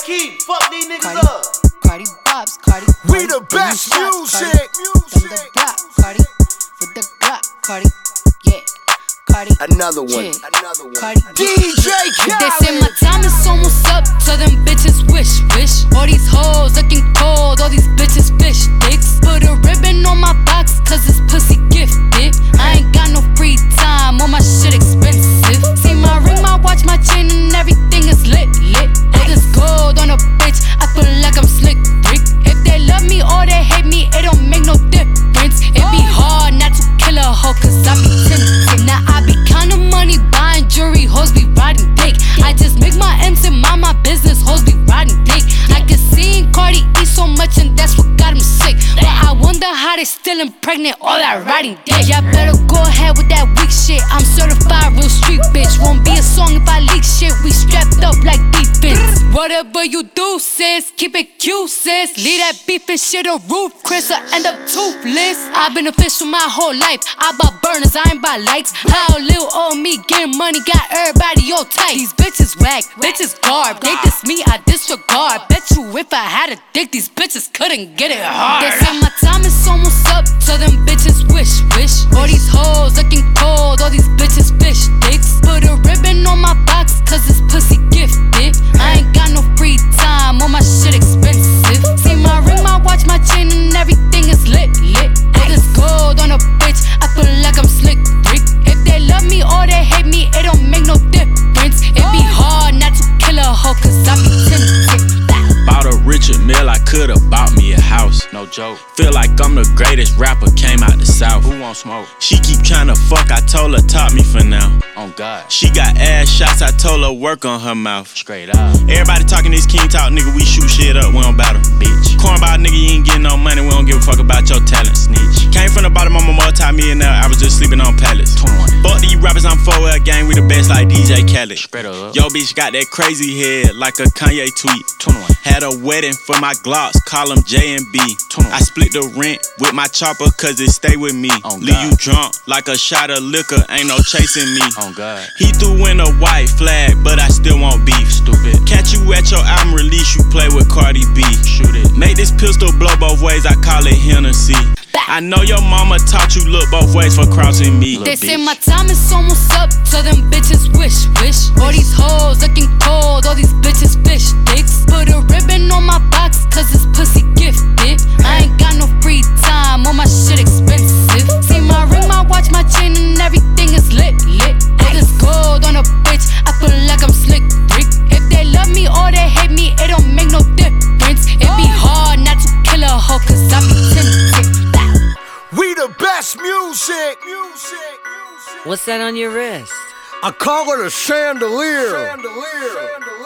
key. Fuck these niggas Cardi, up. Cardi Bobs, Cardi. We the best music. From the block, Cardi. With the Glock, Cardi. Yeah, Cardi. Another one. Yeah. Another one. Cardi. DJ Khaled. They say my time is almost up, so them bitches wish. All these hoes looking cold, all these bitches fish dicks. Put a ribbon on my box, cause this pussy gifted. I ain't got no free time, all my shit expensive. See my ring, my watch, my chain, and everything is lit. All this gold on a bitch, I feel like I'm slick Rick. If they love me or they hate me, it don't make no difference. It be hard not to kill a hoe, cause I be tempted. Now I be counting money, buying jewelry, hoes be riding dick. I just make my M's and mind my business, hoes be riding dick. I can see Cardi eat so much and that's what got him sick. But I wonder how they still impregnate all that riding dick. Y'all better go ahead with that weak shit. I'm certified real street bitch. Won't be a song if I leak shit. We strapped up like defense. Whatever you do, sis, keep it cute, sis. Leave that beef and shit a roof, Chris, or end up toothless. I've been official my whole life. I bought burners, I ain't buy likes. How little old me getting money got everybody all tight. These bitches whack, bitches garb. They diss me, I disregard. Bet you if I had a dick, these bitches couldn't get it hard. They say my time is almost up, so them bitches wish. All these hoes looking cold, all these bitches fish dicks. Put a ribbon on my box, cause this pussy gifted. I ain't got no free time, all my shit expensive. See my ring, my watch, my chain, and everything is lit. All this gold on a bitch, I feel like I'm slick Rick. If they love me or they hate me, it don't make no difference. It be hard not to kill a hoe, cause I be tempted. Bought a Richard Mille, I could've bought me a house. No joke. Feel like I'm the greatest rapper, came out the south. Who want smoke? She keep tryna fuck, I told her top me for now. On God. She got ass shots, I told her work on her mouth. Straight up. Everybody talking this king talk, nigga, we shoot shit up, we don't battle. Bitch. Cornball nigga, you ain't getting no money, we don't give a fuck about your talent. Snitch. Came from the bottom, I'm a multi-millionaire, I was just sleeping on pallets. 21. Fuck these rappers, I'm 4L gang, we the best like DJ Khaled. Spread up. Yo bitch got that crazy head, like a Kanye tweet. 21. Had a wedding for my Glocks, call them J and B. 21. I split the rent with my chopper, cause it stay with me. Leave you drunk like a shot of liquor, ain't no chasing me. Oh God. He threw in a white flag, but I still want beef. Stupid. Catch you at your album release, you play with Cardi B. Shoot it. Make this pistol blow both ways, I call it Hennessy. I know your mama taught you look both ways for crossing me. They say my time is almost up, so them bitches wish. All these hoes looking cold, all these bitches fish dicks. Put a ribbon on my box, cause this pussy gifted. I ain't got no free time, all my shit expensive. See my ring, my watch, my chain, and everything is lit. All this gold on a bitch, I feel like I'm slick Rick. If they love me or they hate me, it don't make no difference. It be hard not to kill a hoe, cause I be tempted. We the best music. What's that on your wrist? I call it a chandelier.